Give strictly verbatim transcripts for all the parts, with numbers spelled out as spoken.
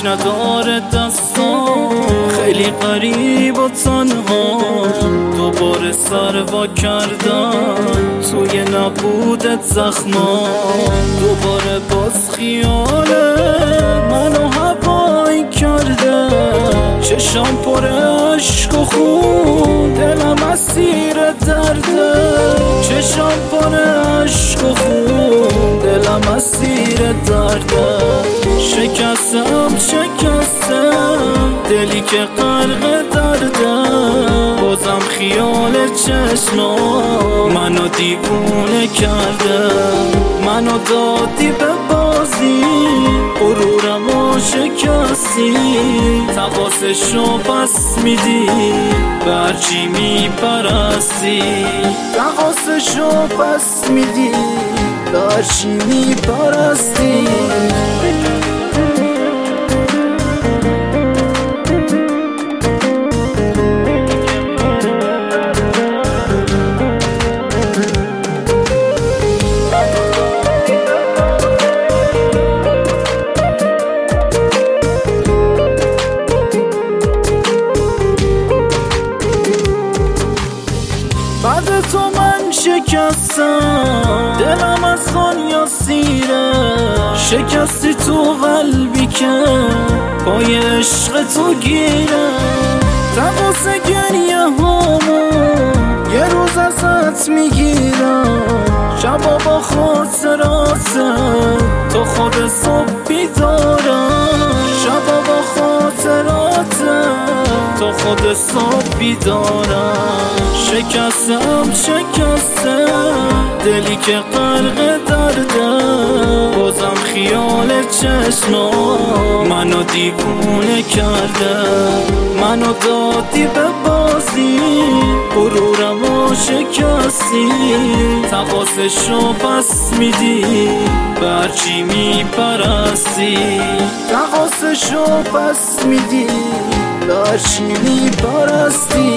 نداره دستان، خیلی غریب و تنها دوباره سر وا کردن توی نبودت زخمان. دوباره باز خیاله منو هوایی کرده، چشام پر عشق و خون، دلم اسیر درده. چشام پر عشق و خون، دلم اسیر درده. شکستم شکستم دلی که غرق درده، بازم خیال چشمام منو دیوونه کرده. منو دادی به بازی، غرورمو شکستی، تقاصشو پس میدی برچی میپرستی. تقاصشو پس میدی برچی میپرستی. بعد تو من شکستم، دلم از خانیا سیره. شکستی تو قلبی که پای عشق تو گیره. تقاص گریه هامو یه روز ازت میگیرم، شبا با خاطرات تو خود صبح بیدارم. شبا با خاطرات تو خود صبح بیدارم. شکستم شکستم دلی که غرق درده، بازم خیال چشمام منو دیوونه کرده. منو دادی به بازی، غرورمو شکستی، تقاصشو پس میدی برچی میپرستی. تقاصشو پس میدی برچی میپرستی.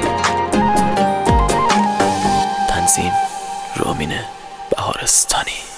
تنظیم رامین بهارستانی.